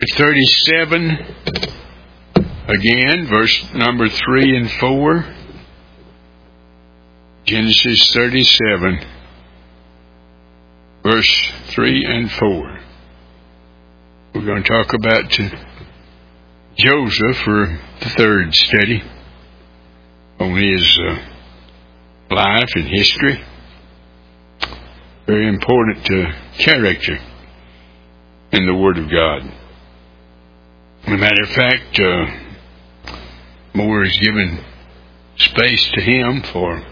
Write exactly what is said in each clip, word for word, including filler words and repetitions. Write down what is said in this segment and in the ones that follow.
thirty-seven, again, verse number three and four. Genesis thirty-seven, verse three and four. We're going to talk about Joseph for the third study on his uh, life and history. Very important uh, character in the Word of God. As a matter of fact, uh, Moore has given space to him for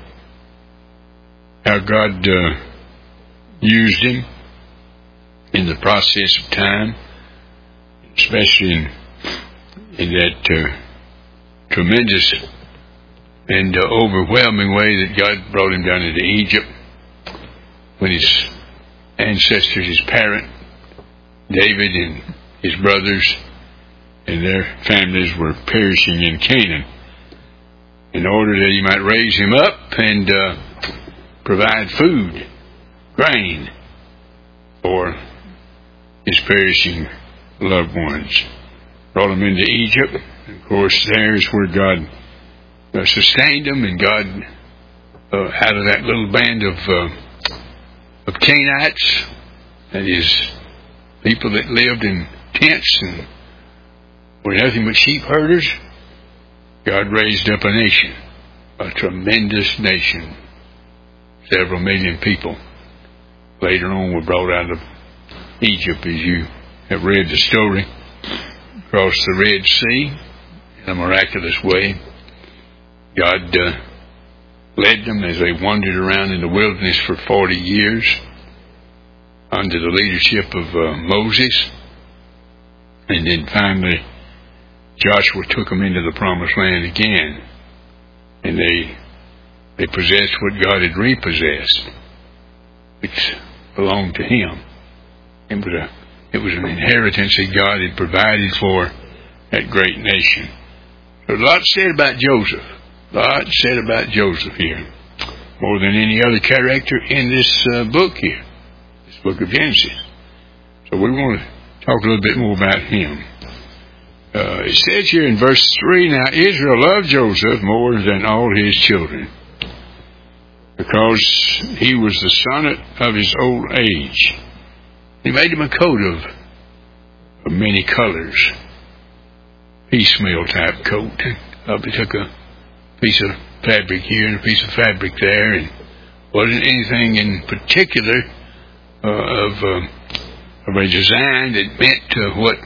how God uh, used him in the process of time, especially in, in that uh, tremendous and uh, overwhelming way that God brought him down into Egypt when his ancestors, his parent, David and his brothers and their families were perishing in Canaan, in order that he might raise him up and uh, provide food, grain, for his perishing loved ones. Brought them into Egypt. Of course, there's where God uh, sustained them, and God, uh, out of that little band of uh, of Canaanites, that is, people that lived in tents and were nothing but sheep herders, God raised up a nation, a tremendous nation. Several million people later on were brought out of Egypt, as you have read the story, across the Red Sea in a miraculous way. God uh, led them as they wandered around in the wilderness for forty years under the leadership of uh, Moses. And then finally, Joshua took them into the promised land again. And they they possessed what God had repossessed, which belonged to him. It was, a, it was an inheritance that God had provided for that great nation. So a lot said about Joseph. A lot said about Joseph here. More than any other character in this uh, book here. This book of Genesis. So we want to talk a little bit more about him. Uh, it says here in verse three, now Israel loved Joseph more than all his children, because he was the son of his old age. He made him a coat of, of many colors, piecemeal type coat. Uh, he took a piece of fabric here and a piece of fabric there, and wasn't anything in particular uh, of, uh, of a design that meant uh, what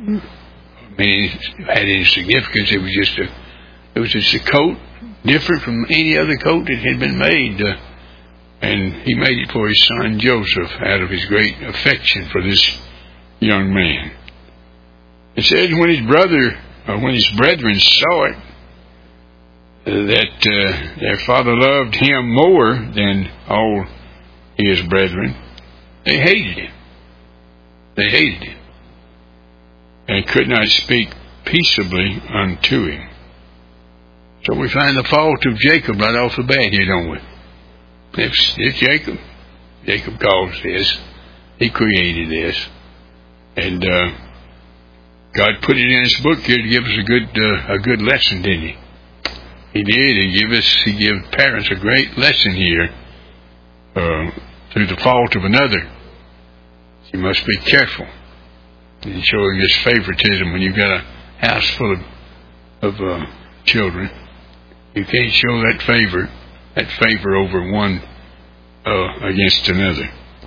I mean, had any significance. It was just a, it was just a coat different from any other coat that had been made, uh, and he made it for his son Joseph out of his great affection for this young man. It says when his brother, or when his brethren saw it, uh, that uh, their father loved him more than all his brethren, they hated him. They hated him, and could not speak peaceably unto him. So we find the fault of Jacob right off the bat here, don't we? It's, it's Jacob. Jacob caused this. He created this. And uh, God put it in his book here to give us a good uh, a good lesson, didn't he? He did. He gave us, he gave parents a great lesson here uh, through the fault of another. You must be careful in showing this favoritism when you've got a house full of, of uh, children. You can't show that favor, that favor over one uh, against another.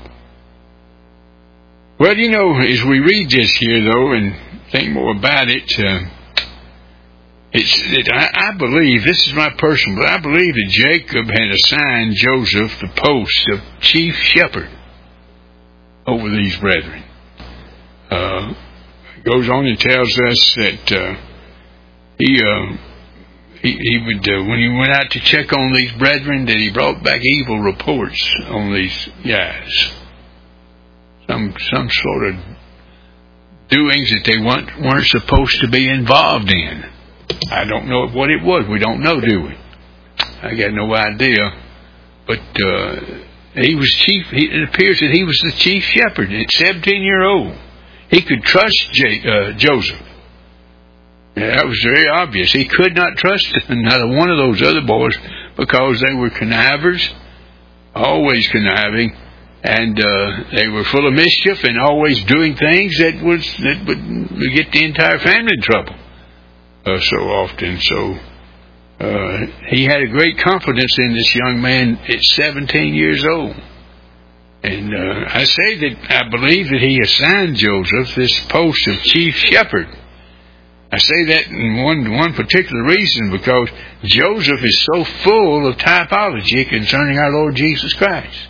Well, you know, as we read this here, though, and think more about it, uh, it's it, I, I believe, this is my personal, but I believe that Jacob had assigned Joseph the post of chief shepherd over these brethren. Uh, goes on and tells us that uh, he, uh, he he would uh, when he went out to check on these brethren, that he brought back evil reports on these guys. Some some sort of doings that they weren't weren't supposed to be involved in. I don't know what it was. We don't know, do we? I got no idea. But uh, he was chief. He, it appears that he was the chief shepherd at seventeen year old. he could trust J, uh, Joseph. Yeah, that was very obvious. He could not trust another one of those other boys because they were connivers, always conniving, and uh, they were full of mischief and always doing things that was that would get the entire family in trouble uh, so often. So uh, he had a great confidence in this young man at seventeen years old. And uh, I say that I believe that he assigned Joseph this post of chief shepherd. I say that in one one particular reason, because Joseph is so full of typology concerning our Lord Jesus Christ.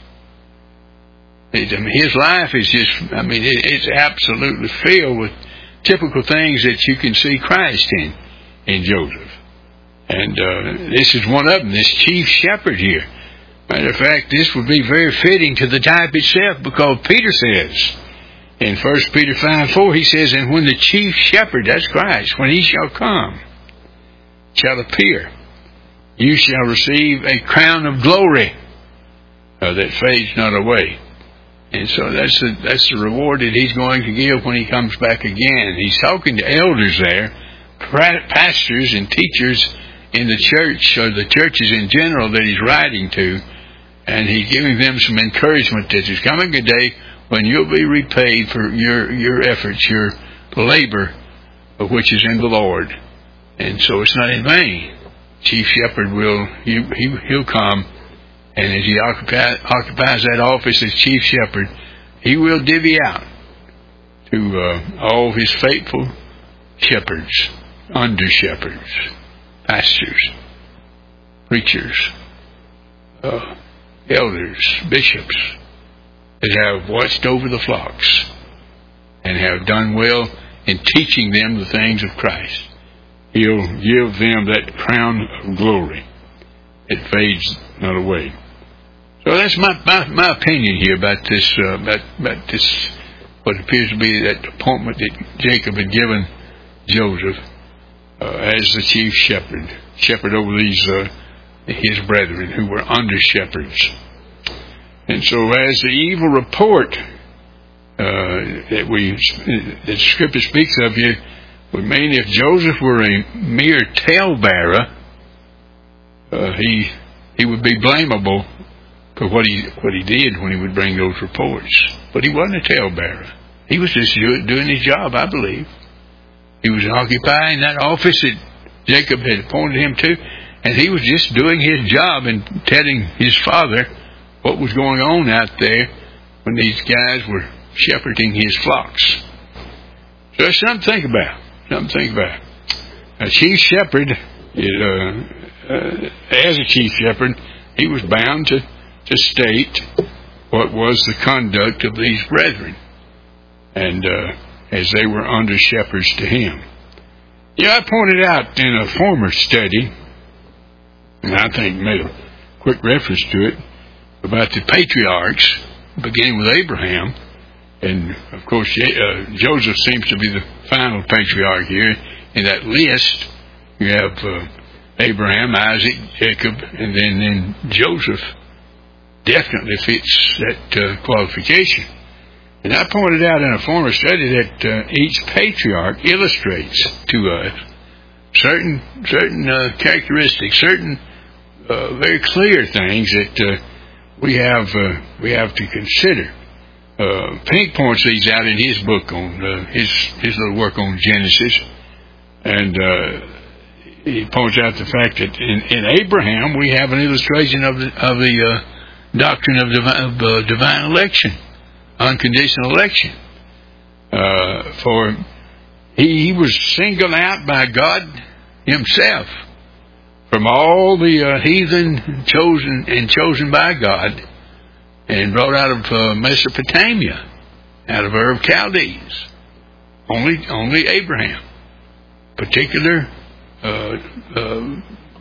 It, I mean, his life is just, I mean, it, it's absolutely filled with typical things that you can see Christ in, in Joseph. And uh, this is one of them, this chief shepherd here. Matter of fact, this would be very fitting to the type itself, because Peter says, in First Peter five four, he says, and when the chief shepherd, that's Christ, when he shall come, shall appear, you shall receive a crown of glory uh, that fades not away. And so that's the, that's the reward that he's going to give when he comes back again. He's talking to elders there, pastors and teachers in the church, or the churches in general that he's writing to, and he's giving them some encouragement that there's coming a day when you'll be repaid for your, your efforts, your labor, which is in the Lord. And so it's not in vain. Chief Shepherd will, he, he, he'll come, and as he occupy, occupies that office as Chief Shepherd, he will divvy out to uh, all his faithful shepherds, under shepherds, pastors, preachers, uh, elders, bishops, that have watched over the flocks and have done well in teaching them the things of Christ. He'll give them that crown of glory. It fades not away. So that's my my, my opinion here about this uh, about, about this what appears to be that appointment that Jacob had given Joseph uh, as the chief shepherd, shepherd over these uh, his brethren who were under shepherds. And so, as the evil report uh, that we that Scripture speaks of here would mean, if Joseph were a mere talebearer, uh, he he would be blamable for what he what he did when he would bring those reports. But he wasn't a talebearer. He was just doing his job, I believe. He was occupying that office that Jacob had appointed him to, and he was just doing his job and telling his father what was going on out there when these guys were shepherding his flocks. So that's something to think about. Something to think about. A chief shepherd, is, uh, uh, as a chief shepherd, he was bound to, to state what was the conduct of these brethren, and uh, as they were under shepherds to him. Yeah, I pointed out in a former study, and I think made a quick reference to it, about the patriarchs, beginning with Abraham. And, of course, uh, Joseph seems to be the final patriarch here. In that list, you have uh, Abraham, Isaac, Jacob, and then, then Joseph definitely fits that uh, qualification. And I pointed out in a former study that uh, each patriarch illustrates to us certain certain uh, characteristics, certain uh, very clear things that uh, we have uh, we have to consider. Uh, Pink points these out in his book on uh, his his little work on Genesis, and uh, he points out the fact that in, in Abraham we have an illustration of the of the uh, doctrine of divine, of, uh, divine election, unconditional election. Uh, for he, he was singled out by God Himself from all the uh, heathen chosen and chosen by God, and brought out of uh, Mesopotamia, out of Ur of Chaldees. Only, only Abraham. Particular uh, uh,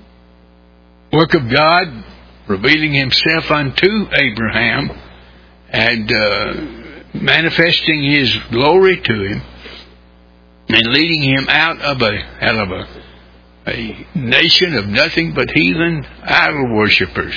work of God, revealing Himself unto Abraham and uh, manifesting His glory to him, and leading him out of a out of a, a nation of nothing but heathen idol worshippers.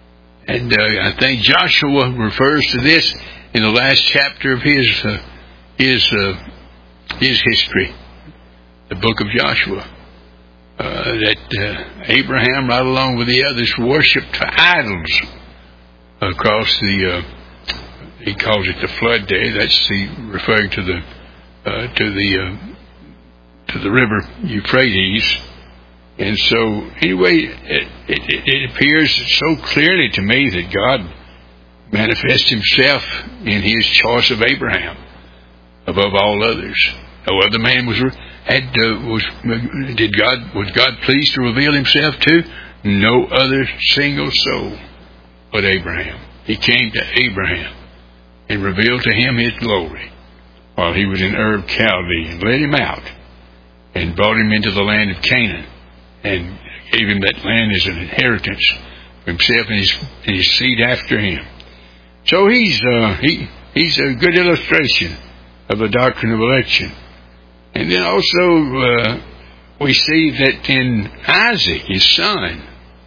And uh, I think Joshua refers to this in the last chapter of his uh, his uh, his history, the book of Joshua, uh, that uh, Abraham, right along with the others, worshipped idols across the. Uh, he calls it the flood day. That's the referring to the uh, to the uh, to the river Euphrates. And so, anyway, it, it, it appears so clearly to me that God manifests Himself in His choice of Abraham above all others. No other man was had uh, was did God was God pleased to reveal Himself to? No other single soul but Abraham. He came to Abraham and revealed to him His glory while he was in Ur of Chaldee, and led him out and brought him into the land of Canaan, and gave him that land as an inheritance for himself and his, and his seed after him. So he's uh, he he's a good illustration of the doctrine of election. And then also uh, we see that in Isaac, his son,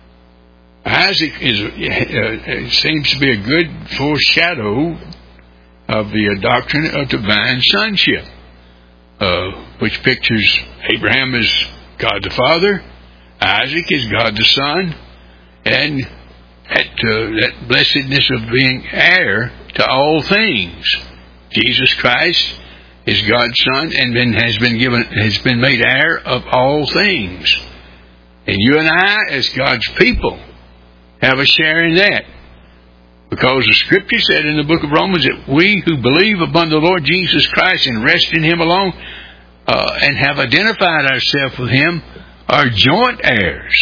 Isaac is uh, seems to be a good foreshadow of the uh, doctrine of divine sonship, uh, which pictures Abraham as God the Father, Isaac is God the Son, and that, uh, that blessedness of being heir to all things. Jesus Christ is God's Son, and then has been given, has been made heir of all things. And you and I, as God's people, have a share in that. Because the Scripture said in the book of Romans that we who believe upon the Lord Jesus Christ and rest in Him alone, uh, and have identified ourselves with Him, are joint heirs.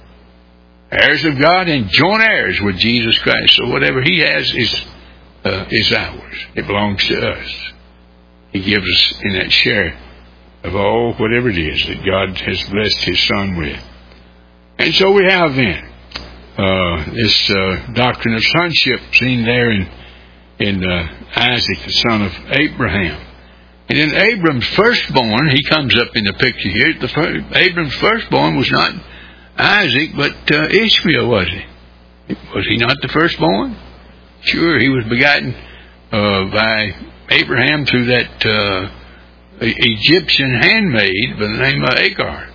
Heirs of God and joint heirs with Jesus Christ. So whatever He has is uh, is ours. It belongs to us. He gives us in that share of all whatever it is that God has blessed His Son with. And so we have then uh, this uh, doctrine of sonship seen there in in uh, Isaac, the son of Abraham. And then Abram's firstborn, he comes up in the picture here. The first, Abram's firstborn was not Isaac, but uh, Ishmael, was he? Was he not the firstborn? Sure, he was begotten uh, by Abraham through that uh, Egyptian handmaid by the name of Hagar,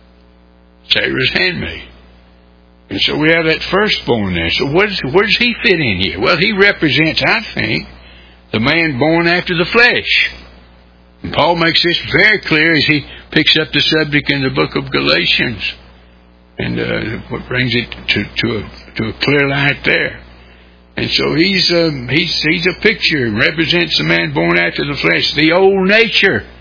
Sarah's handmaid. And so we have that firstborn there. So what is, where does he fit in here? Well, he represents, I think, the man born after the flesh. And Paul makes this very clear as he picks up the subject in the book of Galatians, and uh, what brings it to, to, a, to a clear light there. And so he's um, he's he's a picture, represents the man born after the flesh. The old nature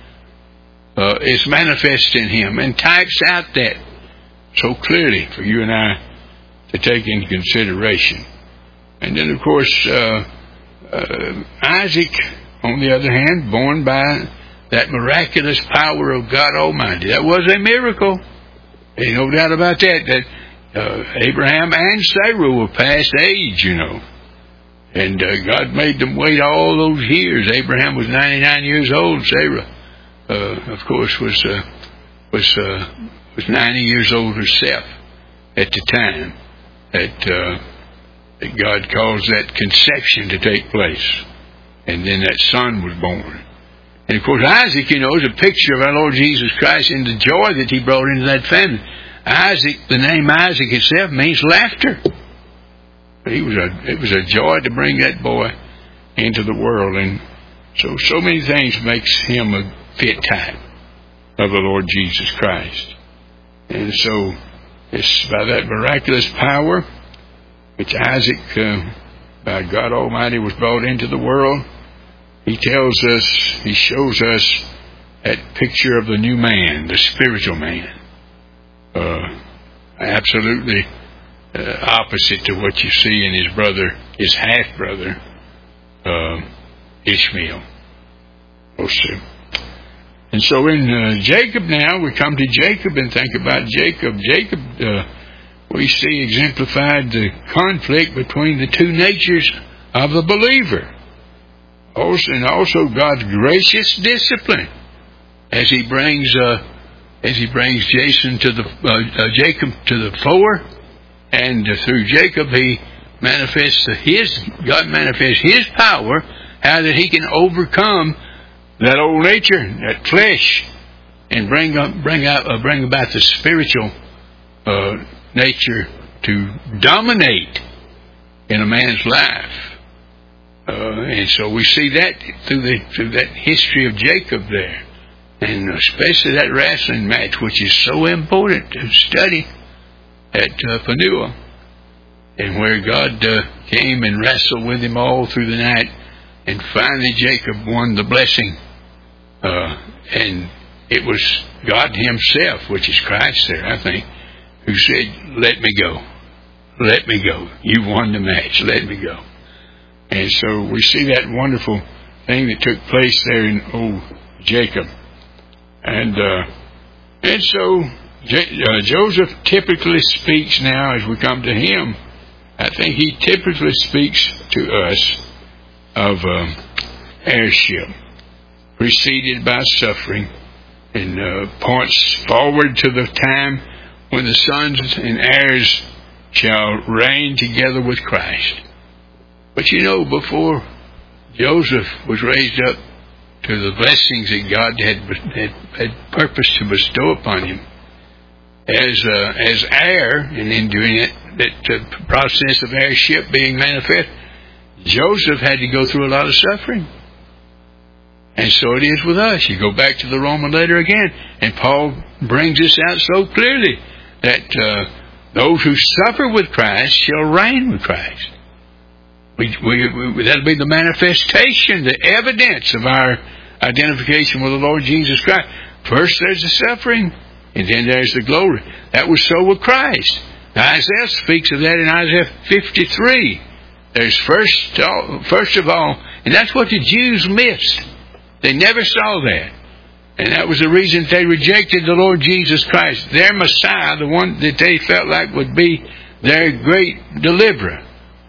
uh, is manifest in him and types out that so clearly for you and I to take into consideration. And then, of course, uh, uh, Isaac, on the other hand, born by that miraculous power of God Almighty. That was a miracle. Ain't no doubt about that. That uh, Abraham and Sarah were past age, you know. And uh, God made them wait all those years. Abraham was ninety-nine years old. Sarah, uh, of course, was uh, was uh, was ninety years old herself at the time that, uh, that God caused that conception to take place. And then that son was born. And of course, Isaac, you know, is a picture of our Lord Jesus Christ and the joy that He brought into that family. Isaac, the name Isaac itself means laughter. He was a, it was a joy to bring that boy into the world. And so, so many things makes him a fit type of the Lord Jesus Christ. And so, it's by that miraculous power which Isaac, uh, by God Almighty, was brought into the world. He tells us, he shows us that picture of the new man, the spiritual man. Uh, absolutely uh, opposite to what you see in his brother, his half-brother, uh, Ishmael. Also. And so in uh, Jacob now, we come to Jacob and think about Jacob. Jacob, uh, we see exemplified the conflict between the two natures of the believer. Also, and also God's gracious discipline as He brings uh, as He brings Jason to the uh, uh, Jacob to the fore, and uh, through Jacob He manifests His God manifests His power, how that He can overcome that old nature, that flesh, and bring up, bring out, uh, bring about the spiritual uh, nature to dominate in a man's life. Uh, and so we see that through the through that history of Jacob there, and especially that wrestling match, which is so important to study at uh, Peniel, and where God uh, came and wrestled with him all through the night, and finally Jacob won the blessing, uh, and it was God Himself, which is Christ there, I think, who said, "Let me go, let me go. You won the match. Let me go." And so we see that wonderful thing that took place there in old Jacob. And uh, and so J- uh, Joseph typically speaks now as we come to him. I think he typically speaks to us of uh, heirship, preceded by suffering, and uh, points forward to the time when the sons and heirs shall reign together with Christ. But you know, before Joseph was raised up to the blessings that God had had, had purposed to bestow upon him as uh, as heir, and in doing it, that uh, process of heirship being manifest, Joseph had to go through a lot of suffering. And so it is with us. You go back to the Roman letter again, and Paul brings this out so clearly that uh, those who suffer with Christ shall reign with Christ. We, we, we, that'll be the manifestation, the evidence of our identification with the Lord Jesus Christ. First there's the suffering, and then there's the glory. That was so with Christ. Now, Isaiah speaks of that in Isaiah fifty-three. There's first, first of all, and that's what the Jews missed. They never saw that. And that was the reason they rejected the Lord Jesus Christ, their Messiah, the one that they felt like would be their great deliverer.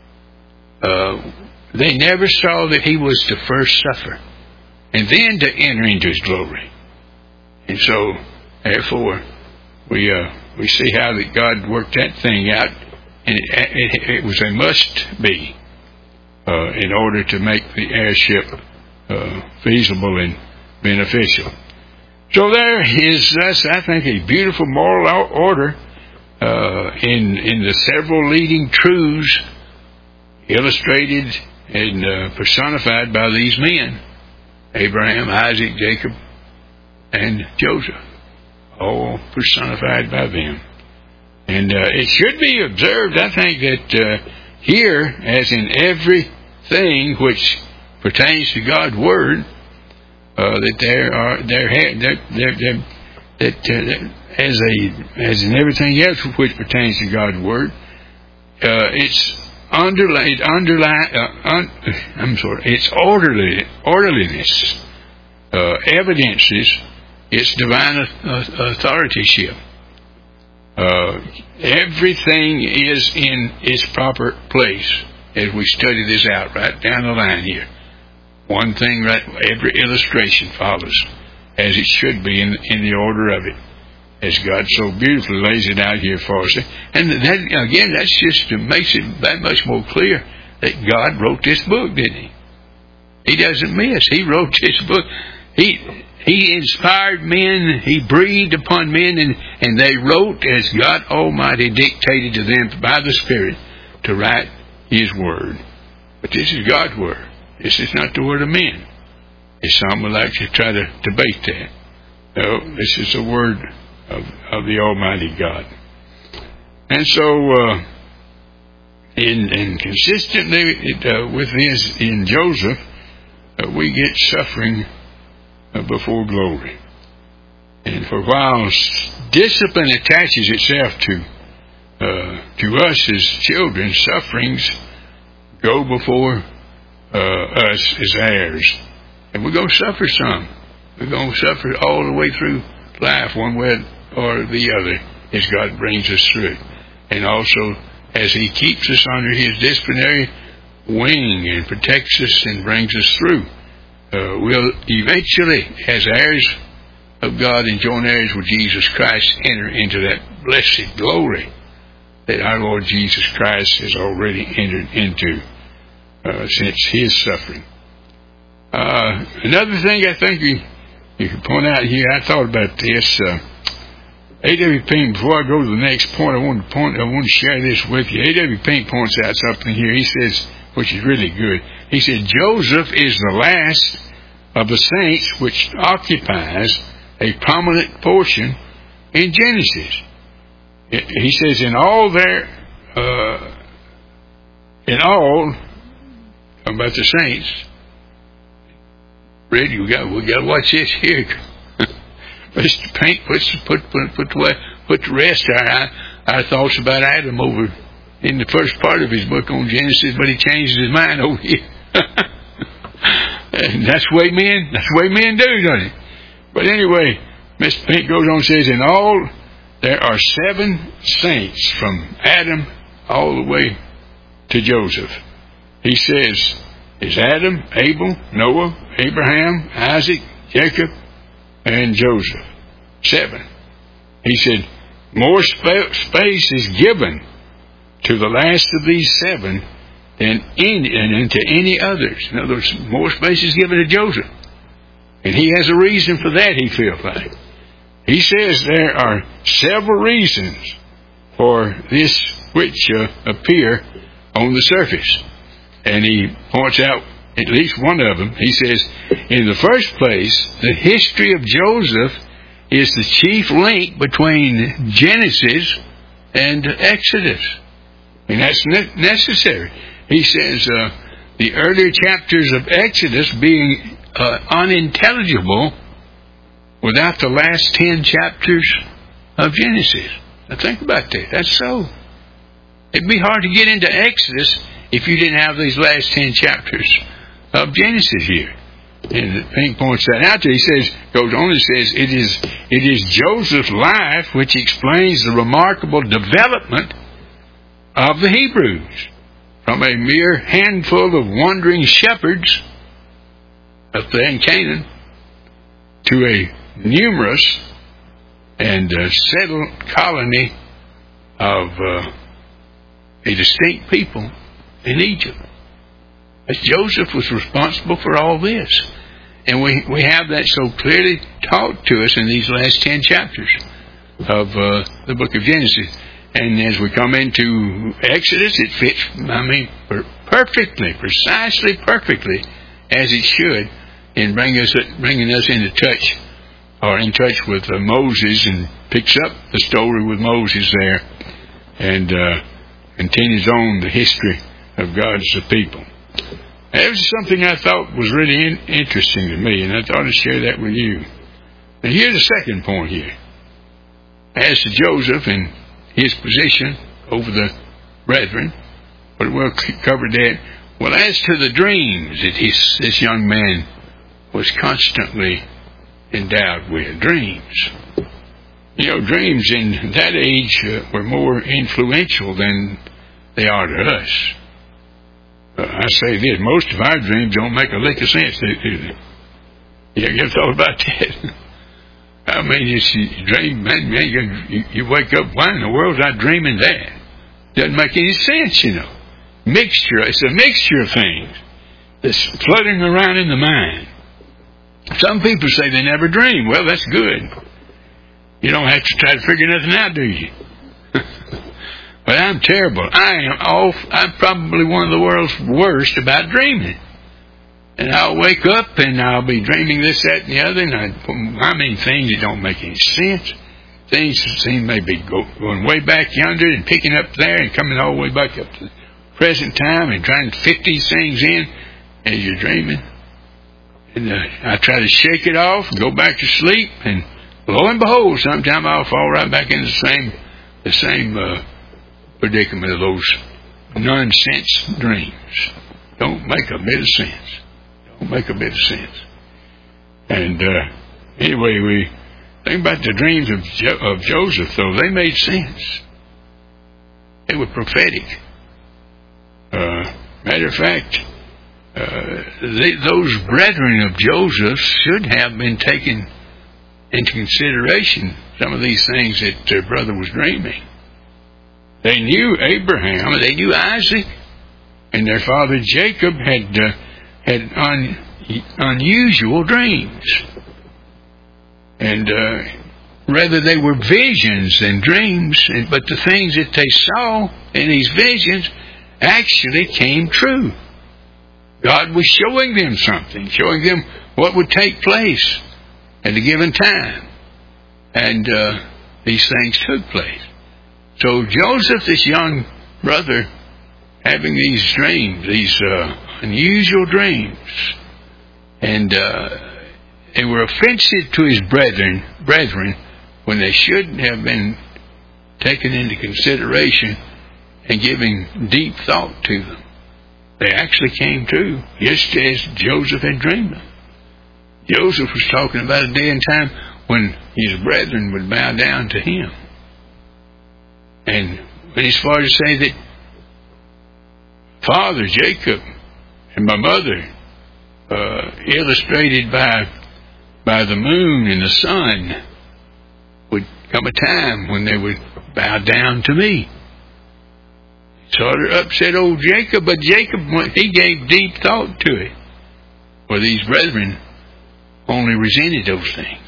Uh, they never saw that He was to first suffer and then to enter into His glory. And so, therefore, we uh, we see how that God worked that thing out, and it, it, it was a must-be uh, in order to make the heirship uh, feasible and beneficial. So there is, thus, I think, a beautiful moral order uh, in in the several leading truths illustrated and uh, personified by these men, Abraham, Isaac, Jacob, and Joseph, all personified by them. And uh, it should be observed, I think, that uh, here, as in everything which pertains to God's Word, uh, that there are there there there, there that uh, as a as in everything else which pertains to God's Word, uh, it's underlaid, underline, uh, un, I'm sorry, its orderly, orderliness uh, evidences its divine authorship. Uh, everything is in its proper place as we study this out right down the line here. One thing, right, every illustration follows as it should be in, in the order of it, as God so beautifully lays it out here for us. And that, again, that's just makes it that much more clear that God wrote this book, didn't He? He doesn't miss. He wrote this book. He He inspired men. He breathed upon men, and, and they wrote as God Almighty dictated to them by the Spirit to write His Word. But this is God's Word. This is not the word of men. As some would like to try to debate that. No, this is the Word Of, of the Almighty God. And so, uh, in, in consistently uh, with this in Joseph, uh, we get suffering uh, before glory. And for while discipline attaches itself to uh, to us as children, sufferings go before uh, us as heirs, and we're going to suffer some. We're going to suffer all the way through life, one way or the other, as God brings us through it. And also as He keeps us under His disciplinary wing and protects us and brings us through, uh, we'll eventually, as heirs of God and joint heirs with Jesus Christ, enter into that blessed glory that our Lord Jesus Christ has already entered into uh, since His suffering. Uh, another thing I think you, you can point out here, I thought about this. Uh, A W Pink, before I go to the next point, I want to point, I want to share this with you. A W Pink points out something here. He says, which is really good. He said, Joseph is the last of the saints which occupies a prominent portion in Genesis. He says, in all their, uh, in all, about the saints, Red, we got we got to watch this here. Mister Pink puts put put put the put the rest of our our thoughts about Adam over in the first part of his book on Genesis, but he changes his mind over here. And that's the way men that's the way men do, doesn't it? But anyway, Mister Pink goes on and says, in all there are seven saints from Adam all the way to Joseph. He says, is Adam, Abel, Noah, Abraham, Isaac, Jacob, and Joseph. Seven. He said, more sp- space is given to the last of these seven than any, and to any others. In other words, more space is given to Joseph. And he has a reason for that, he feels like. He says there are several reasons for this which uh, appear on the surface. And he points out at least one of them. He says, in the first place, the history of Joseph is the chief link between Genesis and Exodus. And that's ne- necessary. He says, uh, the earlier chapters of Exodus being uh, unintelligible without the last ten chapters of Genesis. Now think about that. That's so. It'd be hard to get into Exodus if you didn't have these last ten chapters of Genesis here. And Pink points that out there. He says, goes on and says, it is it is Joseph's life which explains the remarkable development of the Hebrews from a mere handful of wandering shepherds up there in Canaan to a numerous and uh, settled colony of uh, a distinct people in Egypt. As Joseph was responsible for all this. And we we have that so clearly taught to us in these last ten chapters of uh, the book of Genesis. And as we come into Exodus, it fits, I mean, perfectly, precisely perfectly, as it should, in bringing us, bringing us into touch, or in touch with uh, Moses, and picks up the story with Moses there, and uh, continues on the history of God's people. That was something I thought was really in, interesting to me, and I thought I'd share that with you. And here's the second point here. As to Joseph and his position over the brethren, but we'll cover that. Well, as to the dreams that his, this young man was constantly endowed with, dreams. You know, dreams in that age uh, were more influential than they are to us. Uh, I say this, most of our dreams don't make a lick of sense, do they? You ever thought about that? I mean, it's, you dream, man, man you, you wake up, why in the world was I dreaming that? Doesn't make any sense, you know. Mixture, it's a mixture of things that's floating around in the mind. Some people say they never dream. Well, that's good. You don't have to try to figure nothing out, do you? But I'm terrible. I am off. I'm probably one of the world's worst about dreaming. And I'll wake up and I'll be dreaming this, that, and the other. And I, I mean, things that don't make any sense. Things that seem maybe go, going way back yonder and picking up there and coming all the way back up to the present time and trying to fit these things in as you're dreaming. And uh, I try to shake it off and go back to sleep. And lo and behold, sometime I'll fall right back into the same, the same uh, predicament of those nonsense dreams. Don't make a bit of sense. Don't make a bit of sense. And uh, anyway, we think about the dreams of, jo- of Joseph, though. They made sense. They were prophetic. Uh, matter of fact, uh, they, those brethren of Joseph should have been taken into consideration, some of these things that their brother was dreaming. They knew Abraham, they knew Isaac, and their father Jacob had uh, had unusual dreams. And uh, rather they were visions than dreams, but the things that they saw in these visions actually came true. God was showing them something, showing them what would take place at a given time. And uh, these things took place. So Joseph, this young brother, having these dreams, these uh, unusual dreams, and uh, they were offensive to his brethren, brethren when they shouldn't have been taken into consideration and giving deep thought to them. They actually came true, just as Joseph had dreamed them. Joseph was talking about a day and time when his brethren would bow down to him. And went as far as to say that Father Jacob and my mother, uh, illustrated by by the moon and the sun, would come a time when they would bow down to me. Sort of upset old Jacob, but Jacob, he gave deep thought to it. For these brethren only resented those things,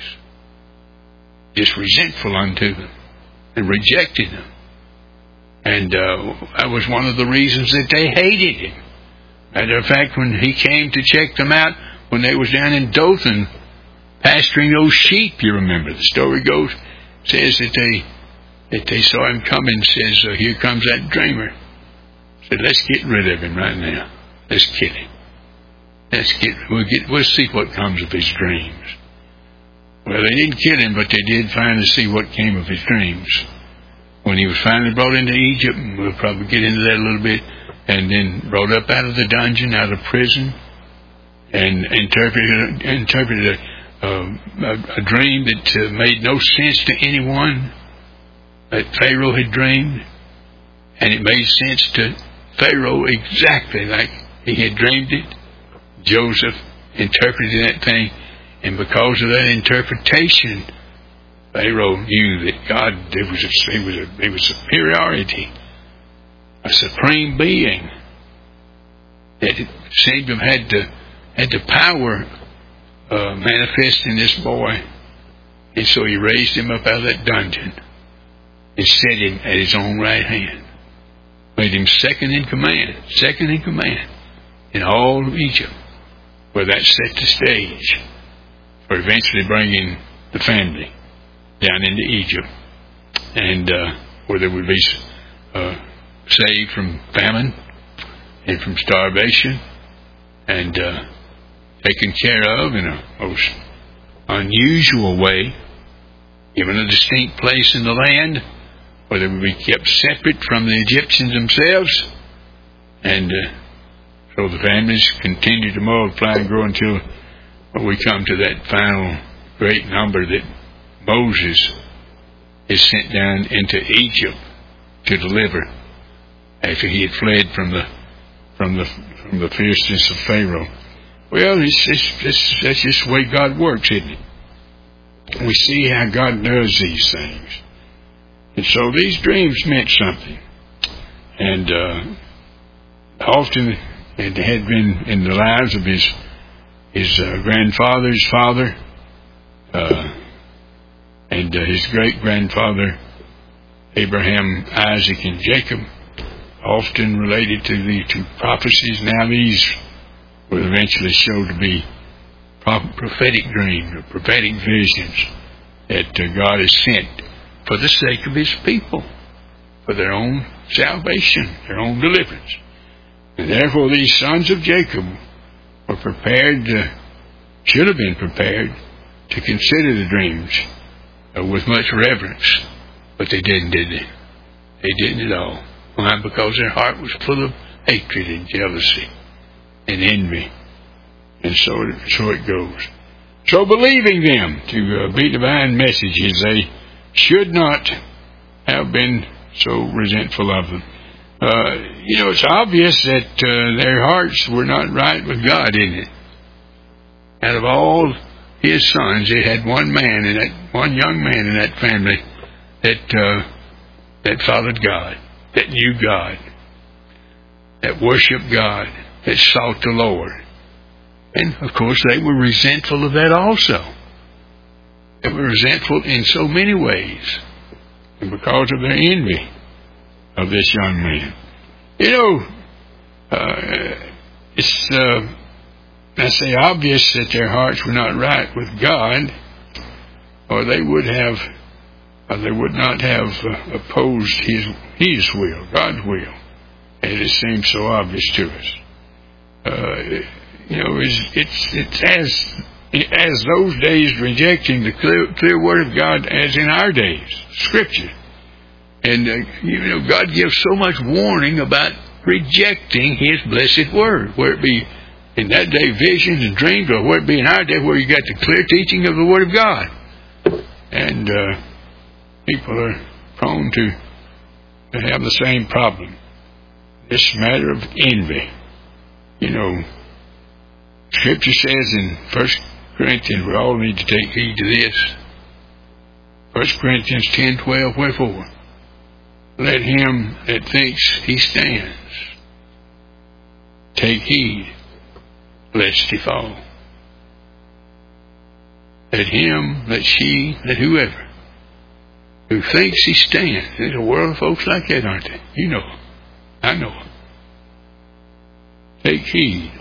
just resentful unto them, and rejected them. And uh, that was one of the reasons that they hated him. Matter of fact, when he came to check them out, when they was down in Dothan, pasturing those sheep, you remember, the story goes, says that they that they saw him coming, says, uh, here comes that dreamer. Said, let's get rid of him right now. Let's kill him. Let's get, we'll get, we'll see what comes of his dreams. Well, they didn't kill him, but they did finally see what came of his dreams. When he was finally brought into Egypt, and we'll probably get into that a little bit, and then brought up out of the dungeon, out of prison, and interpreted, interpreted a, a, a dream that uh, made no sense to anyone, that Pharaoh had dreamed, and it made sense to Pharaoh exactly like he had dreamed it. Joseph interpreted that thing, and because of that interpretation, Pharaoh knew that God, there was a, there was a, there was superiority, a supreme being that it seemed to have had the, had the power uh, manifest in this boy. And so he raised him up out of that dungeon and set him at his own right hand. Made him second in command, second in command in all of Egypt, where that set the stage for eventually bringing the family down into Egypt, and uh, where they would be uh, saved from famine and from starvation, and uh, taken care of in a most unusual way, given a distinct place in the land, where they would be kept separate from the Egyptians themselves, and uh, so the families continue to multiply and grow until we come to that final great number that Moses is sent down into Egypt to deliver after he had fled from the from the from the fierceness of Pharaoh. Well, it's, it's, it's, that's just the way God works, isn't it? We see how God does these things. And so these dreams meant something. And uh, often it had been in the lives of his his uh, grandfather, his father, uh, and uh, his great-grandfather, Abraham, Isaac, and Jacob, often related to the two prophecies. Now these will eventually show to be prophetic dreams or prophetic visions that uh, God has sent for the sake of his people, for their own salvation, their own deliverance. And therefore these sons of Jacob were prepared, to, should have been prepared, to consider the dreams uh, with much reverence. But they didn't, did they? They didn't at all. Why? Because their heart was full of hatred and jealousy and envy. And so, so it goes. So believing them to uh, be divine messages, they should not have been so resentful of them. Uh, you know, it's obvious that uh, their hearts were not right with God, isn't it? Out of all his sons, they had one man in that, one young man in that family that uh, that followed God, that knew God, that worshiped God, that sought the Lord. And, of course, they were resentful of that also. They were resentful in so many ways. And because of their envy of this young man. You know, uh, it's, uh, I say, obvious that their hearts were not right with God, or they would have, or they would not have uh, opposed His His will, God's will. And it seems so obvious to us. Uh, you know, it's, it's, it's as, as those days rejecting the clear, clear Word of God as in our days, Scripture. And, uh, you know, God gives so much warning about rejecting His blessed Word, whether it be in that day visions and dreams, or whether it be in our day where you got the clear teaching of the Word of God. And uh, people are prone to, to have the same problem. This matter of envy. You know, Scripture says in First Corinthians, we all need to take heed to this. First Corinthians ten twelve, wherefore, let him that thinks he stands take heed lest he fall. Let him, let she, let whoever who thinks he stands. There's a world of folks like that, aren't there? You know. I know. Take heed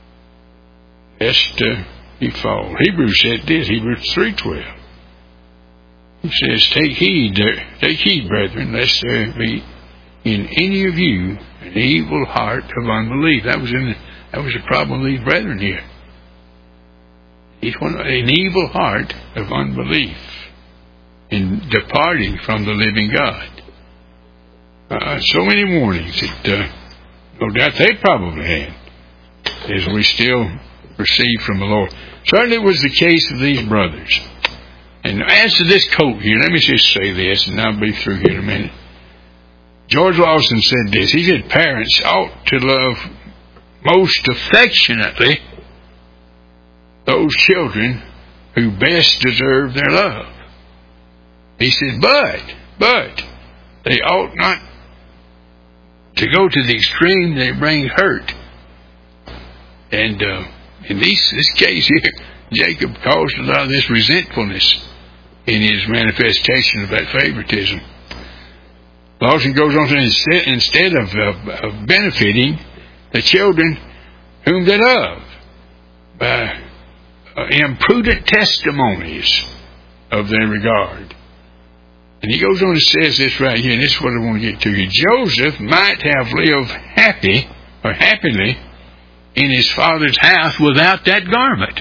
lest uh, he fall. Hebrews said this, Hebrews three twelve. He says, take heed, take heed, brethren, lest there be in any of you an evil heart of unbelief. That was in the, that was the problem of these brethren here. Each one, an evil heart of unbelief in departing from the living God. Uh, so many warnings that uh, no doubt they probably had, as we still receive from the Lord. Certainly it was the case of these brothers. And as to this coat here, let me just say this, and I'll be through here in a minute. George Lawson said this. He said, parents ought to love most affectionately those children who best deserve their love. He said, but, but, they ought not to go to the extreme they bring hurt. And uh, in this, this case here, Jacob caused a lot of this resentfulness in his manifestation of that favoritism. Lawson goes on to instead, instead of, uh, of benefiting the children whom they love by uh, imprudent testimonies of their regard. And he goes on and says this right here, and this is what I want to get to you. Joseph might have lived happy or happily in his father's house without that garment.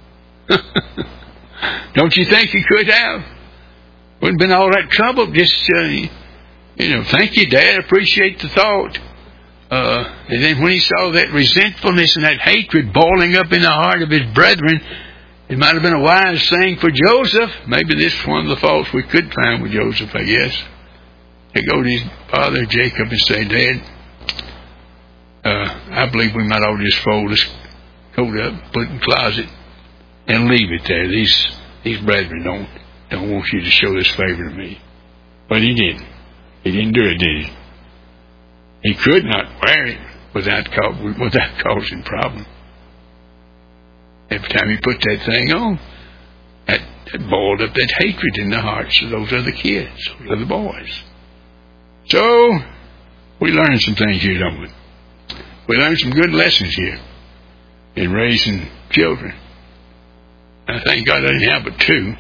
Don't you think he could have? Wouldn't have been all that trouble. Just, uh, you know, thank you, Dad. Appreciate the thought. Uh, and then when he saw that resentfulness and that hatred boiling up in the heart of his brethren, it might have been a wise thing for Joseph. Maybe this is one of the faults we could find with Joseph, I guess. To go to his father Jacob and say, Dad, uh, I believe we might all just fold this coat up, put it in the closet, and leave it there. These these brethren don't don't want you to show this favor to me. But he didn't. He didn't do it, did he? He could not wear it without without causing problem. Every time he put that thing on, that, that boiled up that hatred in the hearts of those other kids, those other boys. So, we learn some things here, don't we? We learn some good lessons here in raising children. I thank God I didn't have but two.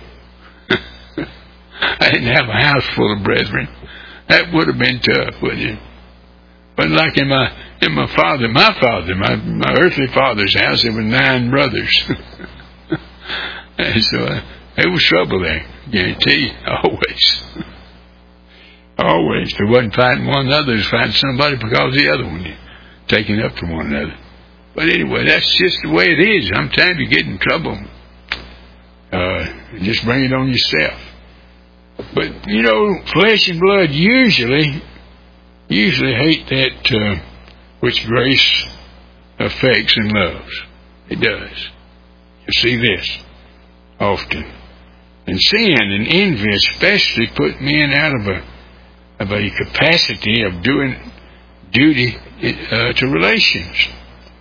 I didn't have a house full of brethren. That would have been tough, wouldn't it? But like in my in my father, my father, my, my earthly father's house, there were nine brothers. And so uh, there was trouble there, guarantee, always. Always. There wasn't fighting one another, it was fighting somebody because the other one taking up from one another. But anyway, that's just the way it is. Sometimes you get in trouble. Uh, just bring it on yourself. But, you know, flesh and blood usually, usually hate that uh, which grace affects and loves. It does. You see this often. And sin and envy especially put men out of a of a capacity of doing duty uh, to relations.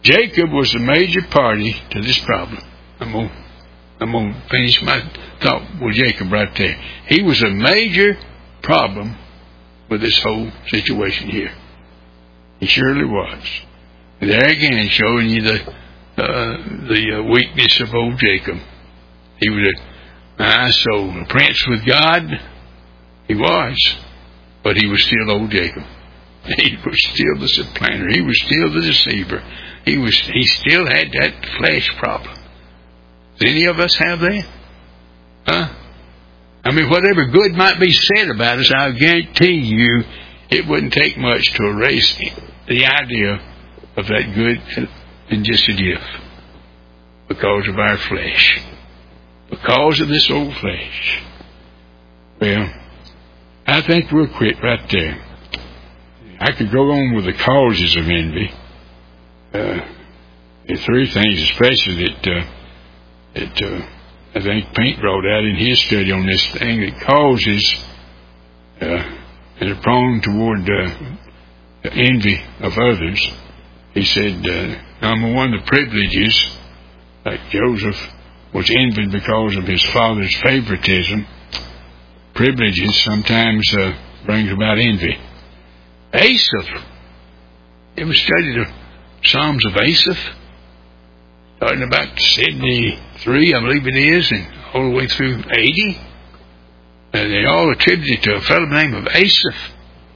Jacob was a major party to this problem. I'm going to I'm going to finish my thought with Jacob right there. He was a major problem with this whole situation here. He surely was. And there again, showing you the uh, the uh, weakness of old Jacob. He was a nice soul, a prince with God. He was, but he was still old Jacob. He was still the supplanter. He was still the deceiver. He was. He still had that flesh problem. Does any of us have that? Huh? I mean, whatever good might be said about us, I guarantee you it wouldn't take much to erase the idea of that good and just a gift because of our flesh. Because of this old flesh. Well, I think we'll quit right there. I could go on with the causes of envy. Uh, the three things especially that... Uh, that uh, I think Pink brought out in his study on this thing that causes uh, and are prone toward uh, envy of others. He said, uh, number one, the privileges, like Joseph was envied because of his father's favoritism. Privileges sometimes uh, brings about envy. Asaph, you ever studied the Psalms of Asaph? Starting about seventy-three, I believe it is, and all the way through eighty. And they all attributed to a fellow named of Asaph.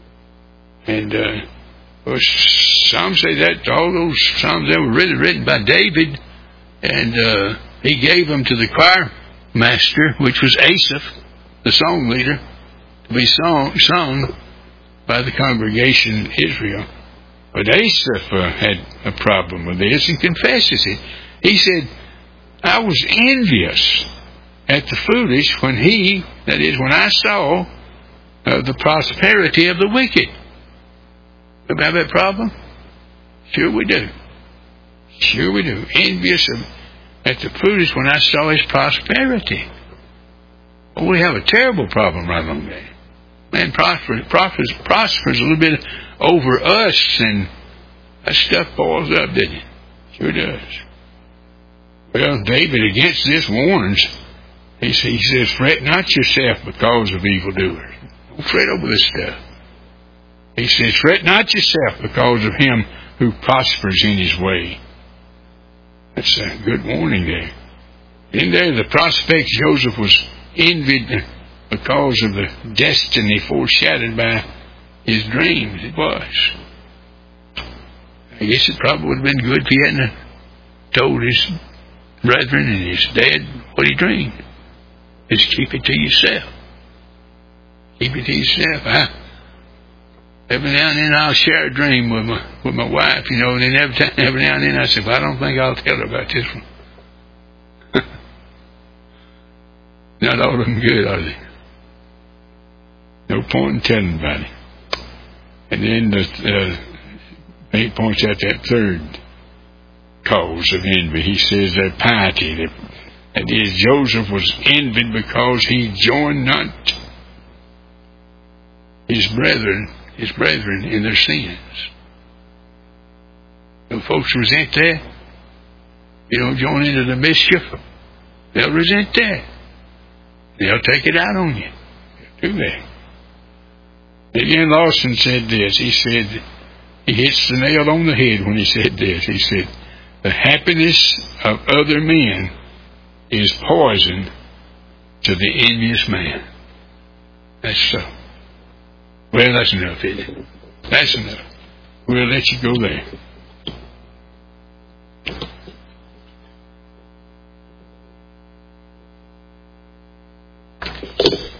And uh, well, some say that all those psalms that were really written by David, and uh, he gave them to the choir master, which was Asaph, the song leader, to be sung, sung by the congregation in Israel. But Asaph uh, had a problem with this and confesses it. He said, I was envious at the foolish when he, that is, when I saw uh, the prosperity of the wicked. Do we have that problem? Sure we do. Sure we do. Envious of, at the foolish when I saw his prosperity. Well, we have a terrible problem right along there. Man prospers, prospers, prospers a little bit over us, and that stuff boils up, doesn't it? Sure does. Well, David against this warns. He, he says, fret not yourself because of evildoers. Don't fret over this stuff. He says, fret not yourself because of him who prospers in his way. That's a good warning there. In there, the prospect Joseph was envied because of the destiny foreshadowed by his dreams. It was. I guess it probably would have been good if he hadn't told his brethren and his dad what he dreamed. Just keep it to yourself. Keep it to yourself. I, every now and then I'll share a dream with my with my wife, you know, and then every time, every now and then I say, well, I don't think I'll tell her about this one. Not all of them good, are they? No point in telling about it. And then the, uh, he points out that third cause of envy. He says that piety. That, that is, Joseph was envied because he joined not his brethren, his brethren in their sins. When folks resent that, you don't join into the mischief, they'll resent that. They'll take it out on you. They'll do that. Again, Lawson said this. He said, he hits the nail on the head when he said this. He said, the happiness of other men is poison to the envious man. That's so. Well, that's enough, isn't it? That's enough. We'll let you go there.